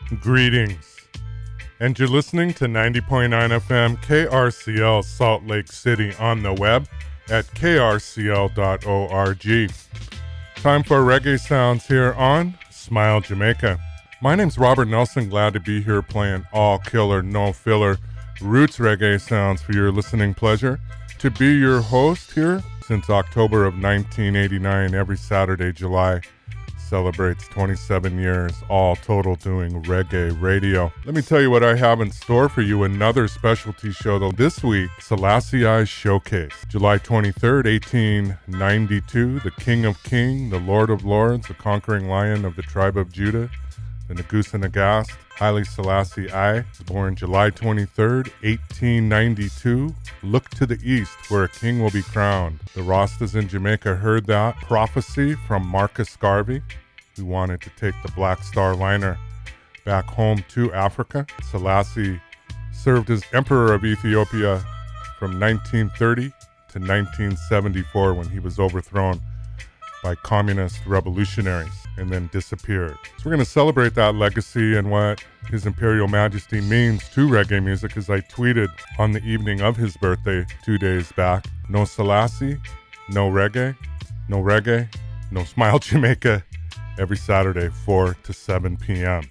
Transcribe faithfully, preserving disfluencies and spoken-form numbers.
Greetings. And you're listening to ninety point nine F M K R C L Salt Lake City on the web at k r c l dot org. Time for reggae sounds here on Smile Jamaica. My name's Robert Nelson, glad to be here playing all killer, no filler roots reggae sounds for your listening pleasure. To be your host here since October of nineteen eighty-nine, every Saturday, July celebrates twenty-seven years, all total doing reggae radio. Let me tell you what I have in store for you. Another specialty show, though. This week, Selassie I Showcase. July twenty-third, eighteen ninety-two, the King of Kings, the Lord of Lords, the conquering lion of the tribe of Judah, the Negusa Nagast, Haile Selassie I, was born July twenty-third, eighteen ninety-two. Look to the east, where a king will be crowned. The Rastas in Jamaica heard that prophecy from Marcus Garvey, who wanted to take the Black Star Liner back home to Africa. Selassie served as Emperor of Ethiopia from nineteen thirty to nineteen seventy-four, when he was overthrown by communist revolutionaries and then disappeared. So we're going to celebrate that legacy and what His Imperial Majesty means to reggae music, as I tweeted on the evening of his birthday two days back. No Selassie, no reggae, no reggae, no Smile Jamaica, every Saturday, four to seven p.m.